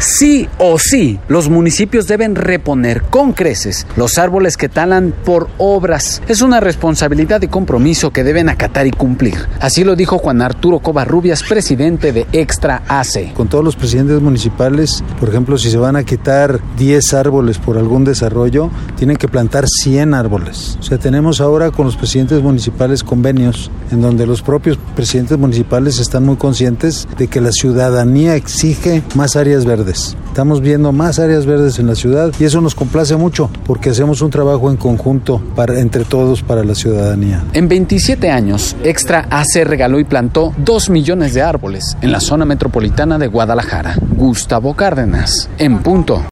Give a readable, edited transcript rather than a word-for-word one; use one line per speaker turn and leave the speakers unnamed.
Sí o sí, los municipios deben reponer con creces los árboles que talan por obras. Es una responsabilidad y compromiso que deben acatar y cumplir. Así lo dijo Juan Arturo Covarrubias, presidente de Extra AC.
Con todos los presidentes municipales, por ejemplo, si se van a quitar 10 árboles por algún desarrollo, tienen que plantar 100 árboles. O sea, tenemos ahora con los presidentes municipales convenios en donde los propios presidentes municipales están muy conscientes de que la ciudadanía exige más áreas verdes. Estamos viendo más áreas verdes en la ciudad y eso nos complace mucho porque hacemos un trabajo en conjunto entre todos para la ciudadanía.
En 27 años, Extra AC regaló y plantó 2 millones de árboles en la zona metropolitana de Guadalajara. Gustavo Cárdenas, en punto.